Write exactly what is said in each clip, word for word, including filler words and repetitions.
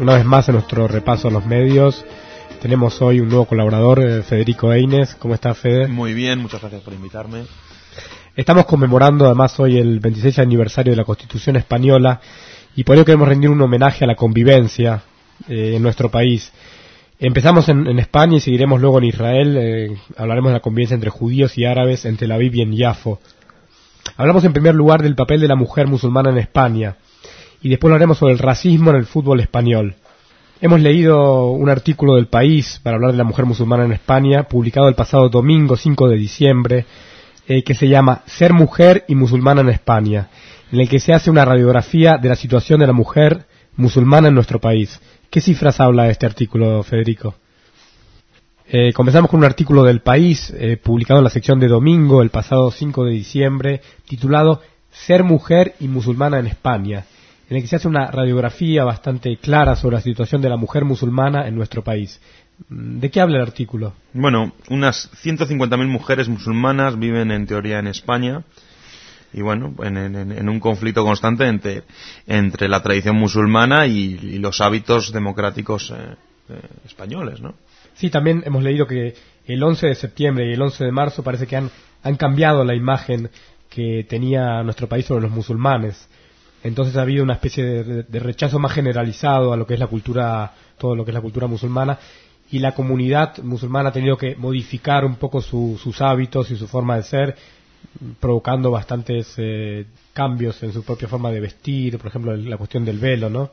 una vez más en nuestro repaso a los medios. Tenemos hoy un nuevo colaborador, eh, Federico Eines. ¿Cómo estás, Fede? Muy bien, muchas gracias por invitarme. Estamos conmemorando además hoy el veintiséis aniversario de la Constitución Española y por ello queremos rendir un homenaje a la convivencia eh, en nuestro país. Empezamos en, en España y seguiremos luego en Israel. Eh, hablaremos de la convivencia entre judíos y árabes en Tel Aviv y en Yafo. Hablamos en primer lugar del papel de la mujer musulmana en España y después hablaremos sobre el racismo en el fútbol español. Hemos leído un artículo del País para hablar de la mujer musulmana en España, publicado el pasado domingo cinco de diciembre, eh, que se llama Ser mujer y musulmana en España, en el que se hace una radiografía de la situación de la mujer musulmana en nuestro país. ¿Qué cifras habla este artículo, Federico? Eh, comenzamos con un artículo del País, eh, publicado en la sección de domingo, el pasado cinco de diciembre, titulado Ser mujer y musulmana en España, en el que se hace una radiografía bastante clara sobre la situación de la mujer musulmana en nuestro país. ¿De qué habla el artículo? Bueno, unas ciento cincuenta mil mujeres musulmanas viven en teoría en España y bueno, en, en, en un conflicto constante entre, entre la tradición musulmana y, y los hábitos democráticos eh, eh, españoles, ¿no? Sí, también hemos leído que el once de septiembre y el once de marzo parece que han, han cambiado la imagen que tenía nuestro país sobre los musulmanes. Entonces ha habido una especie de, de rechazo más generalizado a lo que es la cultura, todo lo que es la cultura musulmana, y la comunidad musulmana ha tenido que modificar un poco su, sus hábitos y su forma de ser, provocando bastantes eh, cambios en su propia forma de vestir, por ejemplo la cuestión del velo, ¿no?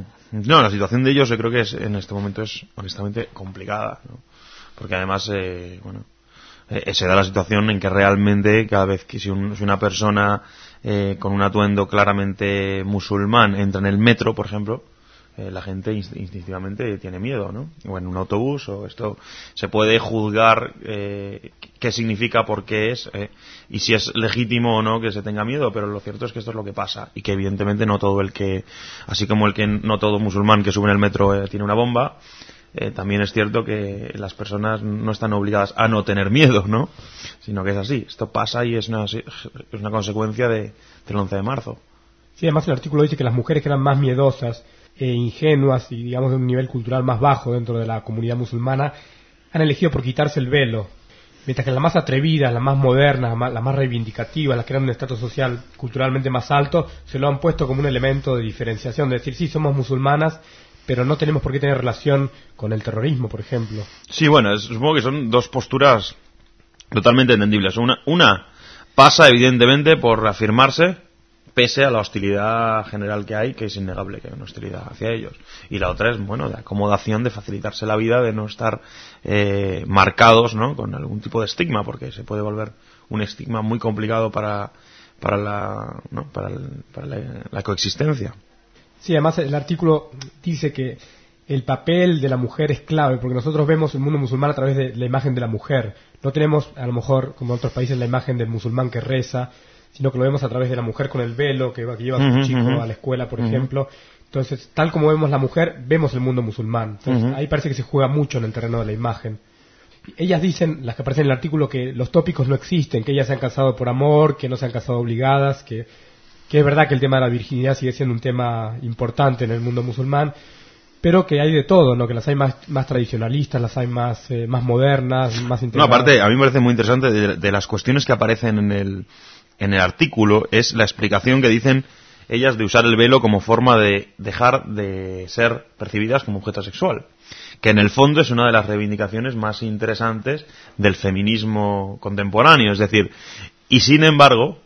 No, la situación de ellos yo creo que es, en este momento es honestamente complicada, ¿no? Porque además, eh, bueno, eh, se da la situación en que realmente cada vez que si, un, si una persona eh, con un atuendo claramente musulmán entra en el metro, por ejemplo, eh, la gente instintivamente tiene miedo, ¿no? O en un autobús, o esto se puede juzgar eh, qué significa, por qué es, eh, y si es legítimo o no que se tenga miedo, pero lo cierto es que esto es lo que pasa, y que evidentemente no todo el que, así como el que no todo musulmán que sube en el metro eh, tiene una bomba, eh, también es cierto que las personas no están obligadas a no tener miedo, ¿no? Sino que es así, esto pasa y es una, es una consecuencia de, del once de marzo. Sí, además el artículo dice que las mujeres que eran más miedosas e ingenuas y digamos de un nivel cultural más bajo dentro de la comunidad musulmana han elegido por quitarse el velo, mientras que las más atrevidas, las más modernas, las más reivindicativas, las que eran de un estatus social culturalmente más alto, se lo han puesto como un elemento de diferenciación, de decir, sí, somos musulmanas, pero no tenemos por qué tener relación con el terrorismo, por ejemplo. Sí, bueno, es, supongo que son dos posturas totalmente entendibles. Una, una pasa evidentemente por afirmarse pese a la hostilidad general que hay, que es innegable que hay una hostilidad hacia ellos. Y la otra es, bueno, de acomodación, de facilitarse la vida, de no estar eh, marcados, ¿no?, con algún tipo de estigma, porque se puede volver un estigma muy complicado para para la, ¿no?, para, el, para la, la coexistencia. Sí, además el artículo dice que el papel de la mujer es clave, porque nosotros vemos el mundo musulmán a través de la imagen de la mujer. No tenemos, a lo mejor, como en otros países, la imagen del musulmán que reza, sino que lo vemos a través de la mujer con el velo, que, que lleva a su uh-huh, chico uh-huh. a la escuela, por uh-huh. ejemplo. Entonces, tal como vemos la mujer, vemos el mundo musulmán. Entonces, uh-huh. ahí parece que se juega mucho en el terreno de la imagen. Ellas dicen, las que aparecen en el artículo, que los tópicos no existen, que ellas se han casado por amor, que no se han casado obligadas, que, que es verdad que el tema de la virginidad sigue siendo un tema importante en el mundo musulmán, pero que hay de todo, ¿no? Que las hay más, más tradicionalistas, las hay más, eh, más modernas, más integradas. No, aparte, a mí me parece muy interesante de, de las cuestiones que aparecen en el en el artículo, es la explicación que dicen ellas de usar el velo como forma de dejar de ser percibidas como objeto sexual, que en el fondo es una de las reivindicaciones más interesantes del feminismo contemporáneo. Es decir, y sin embargo,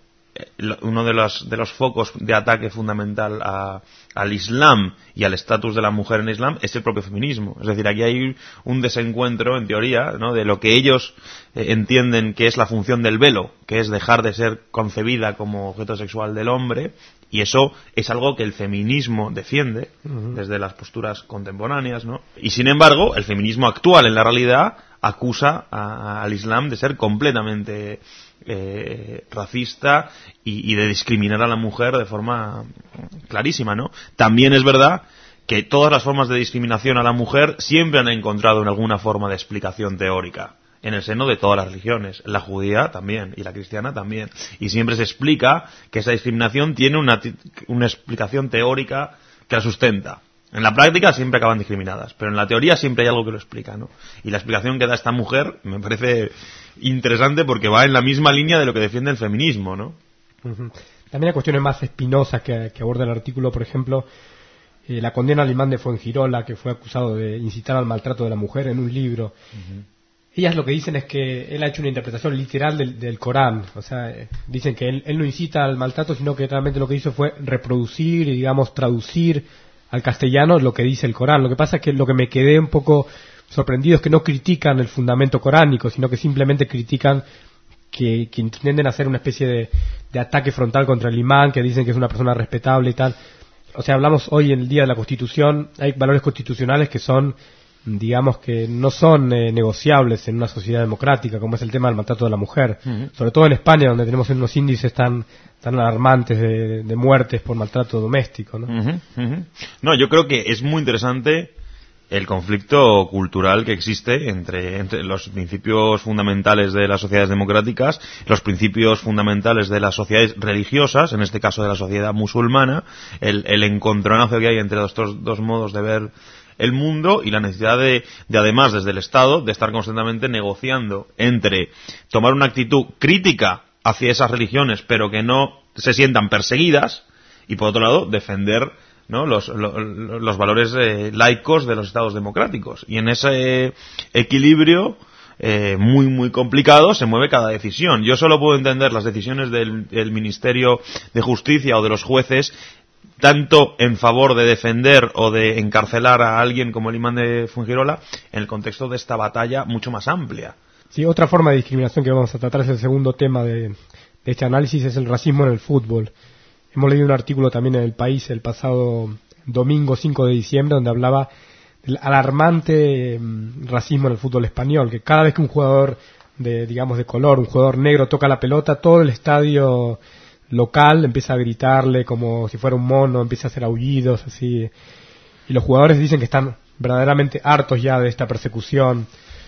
uno de los, de los focos de ataque fundamental a, al Islam y al estatus de la mujer en Islam es el propio feminismo. Es decir, aquí hay un desencuentro, en teoría, ¿no?, de lo que ellos eh, entienden que es la función del velo, que es dejar de ser concebida como objeto sexual del hombre, y eso es algo que el feminismo defiende uh-huh. desde las posturas contemporáneas, ¿no? Y sin embargo, el feminismo actual en la realidad acusa a, a, al Islam de ser completamente Eh, racista y, y de discriminar a la mujer de forma clarísima, ¿no? También es verdad que todas las formas de discriminación a la mujer siempre han encontrado en alguna forma de explicación teórica en el seno de todas las religiones, la judía también y la cristiana también, y siempre se explica que esa discriminación tiene una, una explicación teórica que la sustenta. En la práctica siempre acaban discriminadas, pero en la teoría siempre hay algo que lo explica, ¿no? Y la explicación que da esta mujer me parece interesante porque va en la misma línea de lo que defiende el feminismo, ¿no? Uh-huh. También hay cuestiones más espinosas que, que aborda el artículo, por ejemplo, eh, la condena al imán de Fuengirola, que fue acusado de incitar al maltrato de la mujer en un libro. Uh-huh. Ellas lo que dicen es que él ha hecho una interpretación literal del, del Corán, o sea, eh, dicen que él, él no incita al maltrato, sino que realmente lo que hizo fue reproducir y, digamos, traducir al castellano lo que dice el Corán. Lo que pasa es que lo que me quedé un poco sorprendido es que no critican el fundamento coránico, sino que simplemente critican que, que intenten hacer una especie de, de ataque frontal contra el imán, que dicen que es una persona respetable y tal. O sea, hablamos hoy en el día de la Constitución, hay valores constitucionales que son, digamos, que no son eh, negociables en una sociedad democrática, como es el tema del maltrato de la mujer. Uh-huh. Sobre todo en España, donde tenemos unos índices tan tan alarmantes de, de muertes por maltrato doméstico, ¿no? Uh-huh, uh-huh. No, yo creo que es muy interesante el conflicto cultural que existe entre, entre los principios fundamentales de las sociedades democráticas, los principios fundamentales de las sociedades religiosas, en este caso de la sociedad musulmana, el, el encontronazo que hay entre estos dos modos de ver el mundo y la necesidad de, de, además, desde el Estado, de estar constantemente negociando entre tomar una actitud crítica hacia esas religiones, pero que no se sientan perseguidas, y por otro lado, defender, ¿no?, los, los, los valores eh, laicos de los estados democráticos. Y en ese equilibrio eh, muy, muy complicado se mueve cada decisión. Yo solo puedo entender las decisiones del, del Ministerio de Justicia o de los jueces tanto en favor de defender o de encarcelar a alguien como el imán de Fuengirola en el contexto de esta batalla mucho más amplia. Sí, otra forma de discriminación que vamos a tratar es el segundo tema de, de este análisis, es el racismo en el fútbol. Hemos leído un artículo también en El País el pasado domingo cinco de diciembre donde hablaba del alarmante um, racismo en el fútbol español, que cada vez que un jugador de, digamos, de color, un jugador negro toca la pelota, todo el estadio local empieza a gritarle como si fuera un mono, empieza a hacer aullidos, así. Y los jugadores dicen que están verdaderamente hartos ya de esta persecución.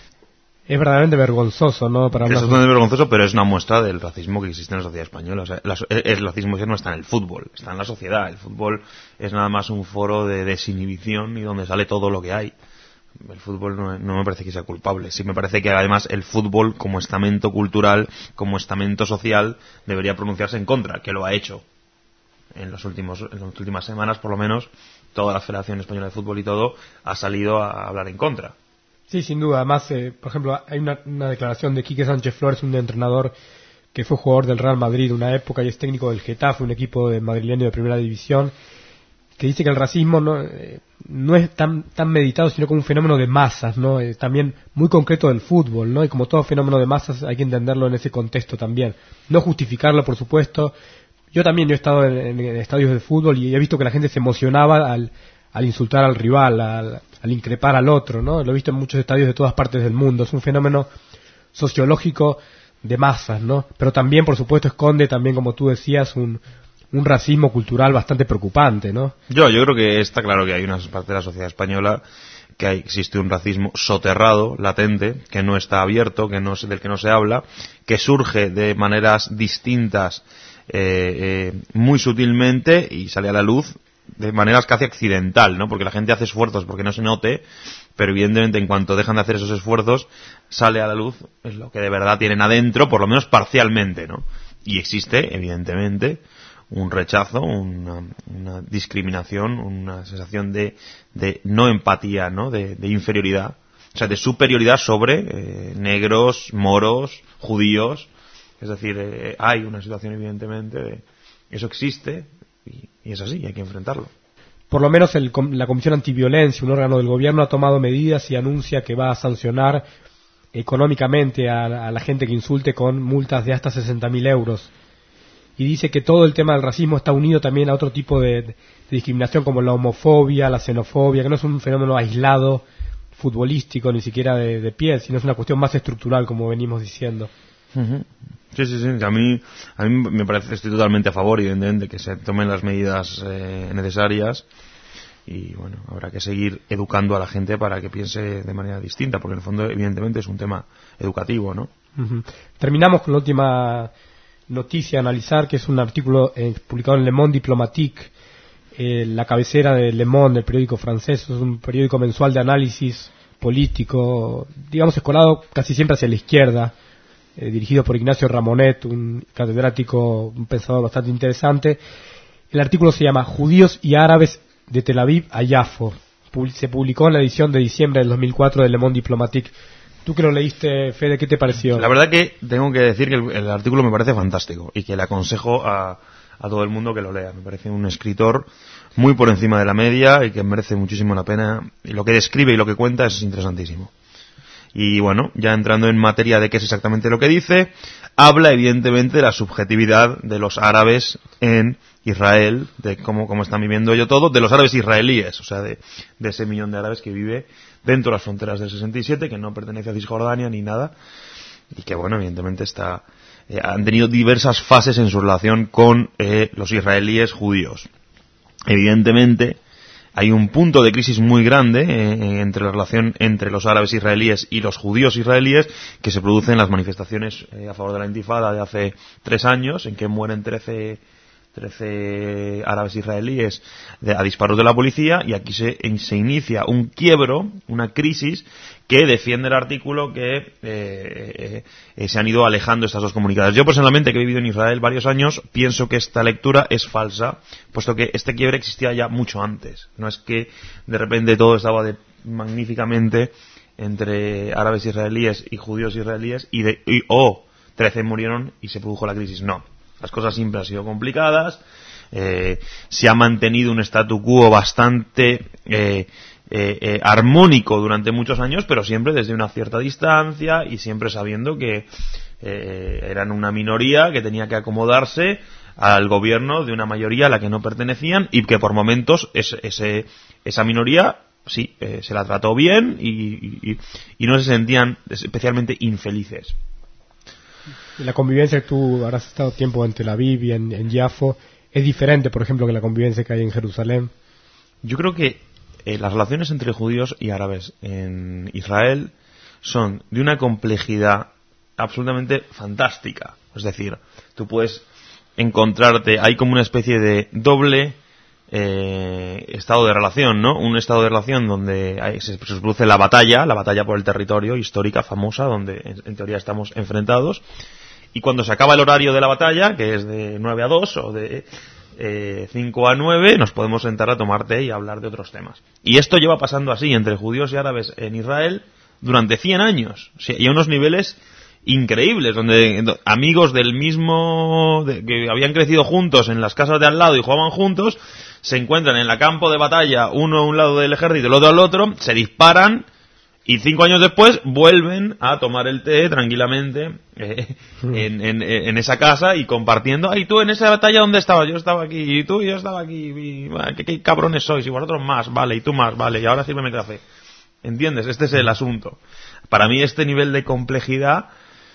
Es verdaderamente vergonzoso, ¿no? Para es totalmente vergonzoso, pero es una muestra del racismo que existe en la sociedad española. O sea, la, el racismo no está en el fútbol, está en la sociedad. El fútbol es nada más un foro de desinhibición y donde sale todo lo que hay. El fútbol no, no me parece que sea culpable. Sí me parece que además el fútbol, como estamento cultural, como estamento social, debería pronunciarse en contra, que lo ha hecho. En los últimos, en las últimas semanas, por lo menos, toda la Federación Española de Fútbol y todo ha salido a hablar en contra. Sí, sin duda. Además, eh, por ejemplo, hay una, una declaración de Quique Sánchez Flores, un entrenador que fue jugador del Real Madrid una época y es técnico del Getafe, un equipo de madrileño de primera división, que dice que el racismo no, eh, no es tan tan meditado, sino como un fenómeno de masas, ¿no? Eh, también muy concreto del fútbol, ¿no? Y como todo fenómeno de masas hay que entenderlo en ese contexto también. No justificarlo, por supuesto. Yo también yo he estado en, en, en estadios de fútbol y he visto que la gente se emocionaba al, al insultar al rival, al, al increpar al otro, ¿no? Lo he visto en muchos estadios de todas partes del mundo. Es un fenómeno sociológico de masas, ¿no? Pero también, por supuesto, esconde también, como tú decías, un un racismo cultural bastante preocupante, ¿no? Yo, yo creo que está claro que hay una parte de la sociedad española que hay, existe un racismo soterrado, latente, que no está abierto, que no del que no se habla, que surge de maneras distintas, eh, eh, muy sutilmente y sale a la luz de maneras casi accidental, ¿no? Porque la gente hace esfuerzos porque no se note, pero evidentemente en cuanto dejan de hacer esos esfuerzos sale a la luz es lo que de verdad tienen adentro, por lo menos parcialmente, ¿no? Y existe, evidentemente, un rechazo, una, una discriminación, una sensación de, de no empatía, ¿no? De, de inferioridad, o sea, de superioridad sobre eh, negros, moros, judíos. Es decir, eh, hay una situación evidentemente de eso existe y, y es así, hay que enfrentarlo. Por lo menos el, la Comisión Antiviolencia, un órgano del gobierno, ha tomado medidas y anuncia que va a sancionar económicamente a, a la gente que insulte con multas de hasta sesenta mil euros. Y dice que todo el tema del racismo está unido también a otro tipo de, de discriminación como la homofobia, la xenofobia, que no es un fenómeno aislado, futbolístico, ni siquiera de, de piel, sino es una cuestión más estructural, como venimos diciendo. Uh-huh. Sí, sí, sí. A mí, a mí me parece, estoy totalmente a favor, evidentemente, que se tomen las medidas eh, necesarias y, bueno, habrá que seguir educando a la gente para que piense de manera distinta, porque en el fondo, evidentemente, es un tema educativo, ¿no? Uh-huh. Terminamos con la última noticia a analizar, que es un artículo eh, publicado en Le Monde Diplomatique, eh, la cabecera de Le Monde, el periódico francés. Es un periódico mensual de análisis político, digamos, escolado casi siempre hacia la izquierda, eh, dirigido por Ignacio Ramonet, un catedrático, un pensador bastante interesante. El artículo se llama Judíos y árabes de Tel Aviv a Yafo. Se publicó en la edición de diciembre del dos mil cuatro de Le Monde Diplomatique. Tú que lo leíste, Fede, ¿qué te pareció? La verdad que tengo que decir que el, el artículo me parece fantástico y que le aconsejo a, a todo el mundo que lo lea. Me parece un escritor muy por encima de la media y que merece muchísimo la pena. Y lo que describe y lo que cuenta es interesantísimo. Y bueno, ya entrando en materia de qué es exactamente lo que dice, habla evidentemente de la subjetividad de los árabes en Israel, de cómo, cómo están viviendo ello todo, de los árabes israelíes, o sea, de, de ese millón de árabes que vive dentro de las fronteras del sesenta y siete, que no pertenece a Cisjordania ni nada, y que bueno, evidentemente está, eh, han tenido diversas fases en su relación con eh, los israelíes judíos. Evidentemente, hay un punto de crisis muy grande eh, entre la relación entre los árabes israelíes y los judíos israelíes, que se producen en las manifestaciones eh, a favor de la intifada de hace tres años, en que mueren trece árabes israelíes de, a disparos de la policía, y aquí se, en, se inicia un quiebro, una crisis que defiende el artículo que eh, eh, eh, se han ido alejando estas dos comunidades. Yo personalmente, que he vivido en Israel varios años, pienso que esta lectura es falsa, puesto que este quiebre existía ya mucho antes. No es que de repente todo estaba de, magníficamente entre árabes israelíes y judíos israelíes y, de, y oh, trece murieron y se produjo la crisis. No. Las cosas siempre han sido complicadas, eh, se ha mantenido un statu quo bastante eh, eh, eh, armónico durante muchos años, pero siempre desde una cierta distancia y siempre sabiendo que eh, eran una minoría que tenía que acomodarse al gobierno de una mayoría a la que no pertenecían, y que por momentos es, ese, esa minoría sí eh, se la trató bien y, y, y no se sentían especialmente infelices. La convivencia que tú habrás estado tiempo en Tel Aviv y en, en Yafo es diferente, por ejemplo, que la convivencia que hay en Jerusalén. Yo creo que eh, las relaciones entre judíos y árabes en Israel son de una complejidad absolutamente fantástica. Es decir, tú puedes encontrarte, hay como una especie de doble eh, estado de relación, ¿no? Un estado de relación donde hay, se, se produce la batalla, la batalla por el territorio histórica, famosa, donde en, en teoría estamos enfrentados. Y cuando se acaba el horario de la batalla, que es de nueve a dos o de eh, cinco a nueve, nos podemos sentar a tomar té y a hablar de otros temas. Y esto lleva pasando así entre judíos y árabes en Israel durante cien años. O sea, y a unos niveles increíbles, donde amigos del mismo, de, que habían crecido juntos en las casas de al lado y jugaban juntos, se encuentran en el campo de batalla, uno a un lado del ejército y el otro al otro, se disparan, y cinco años después vuelven a tomar el té tranquilamente eh, en, en, en esa casa y compartiendo. Ay, tú en esa batalla, ¿dónde estabas? Yo estaba aquí, y tú, yo estaba aquí, y, ¿qué, qué cabrones sois? Y vosotros más, vale, y tú más, vale, y ahora sírveme café. ¿Entiendes? Este es el asunto. Para mí este nivel de complejidad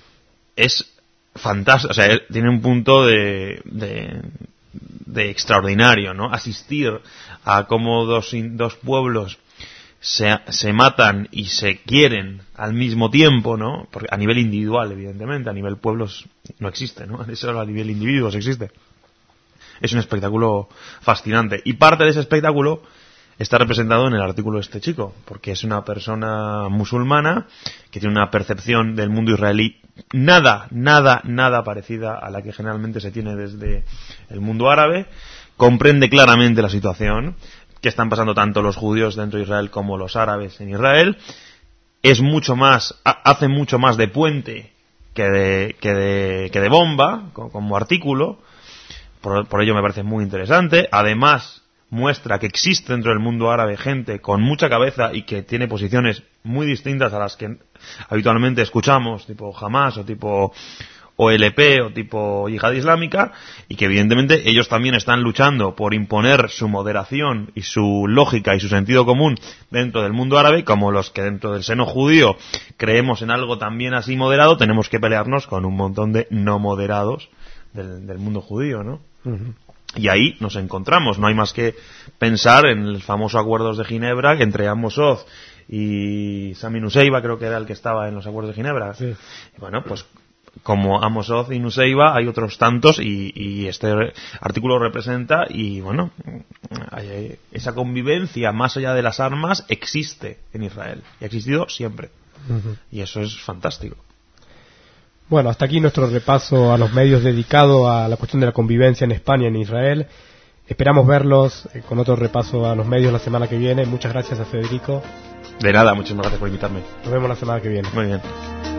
es fantástico, o sea, tiene un punto de, de, de extraordinario, ¿no? Asistir a cómo dos, dos pueblos Se, se matan y se quieren al mismo tiempo, ¿no? Porque a nivel individual, evidentemente, a nivel pueblos no existe, ¿no? Eso a nivel individuos existe. Es un espectáculo fascinante. Y parte de ese espectáculo está representado en el artículo de este chico, porque es una persona musulmana que tiene una percepción del mundo israelí nada, nada, nada parecida a la que generalmente se tiene desde el mundo árabe, comprende claramente la situación que están pasando tanto los judíos dentro de Israel como los árabes en Israel, es mucho más, hace mucho más de puente que de, que de, que de bomba, como artículo, por, por ello me parece muy interesante. Además, muestra que existe dentro del mundo árabe gente con mucha cabeza y que tiene posiciones muy distintas a las que habitualmente escuchamos, tipo Hamas o tipo O L P o tipo Yihad Islámica, y que evidentemente ellos también están luchando por imponer su moderación y su lógica y su sentido común dentro del mundo árabe, como los que dentro del seno judío creemos en algo también así moderado, tenemos que pelearnos con un montón de no moderados del, del mundo judío, ¿no? Uh-huh. Y ahí nos encontramos, no hay más que pensar en el famoso Acuerdos de Ginebra entre Amos Oz y Sami Nusseibeh, creo que era el que estaba en los Acuerdos de Ginebra. Sí. Bueno, pues como Amos Oz y Nuseiba hay otros tantos, y, y este artículo representa, y bueno, hay, esa convivencia más allá de las armas existe en Israel y ha existido siempre. Uh-huh. Y eso es fantástico. Bueno, hasta aquí nuestro repaso a los medios dedicado a la cuestión de la convivencia en España y en Israel. Esperamos verlos con otro repaso a los medios la semana que viene. Muchas gracias a Federico. De nada, muchísimas gracias por invitarme. Nos vemos la semana que viene. Muy bien.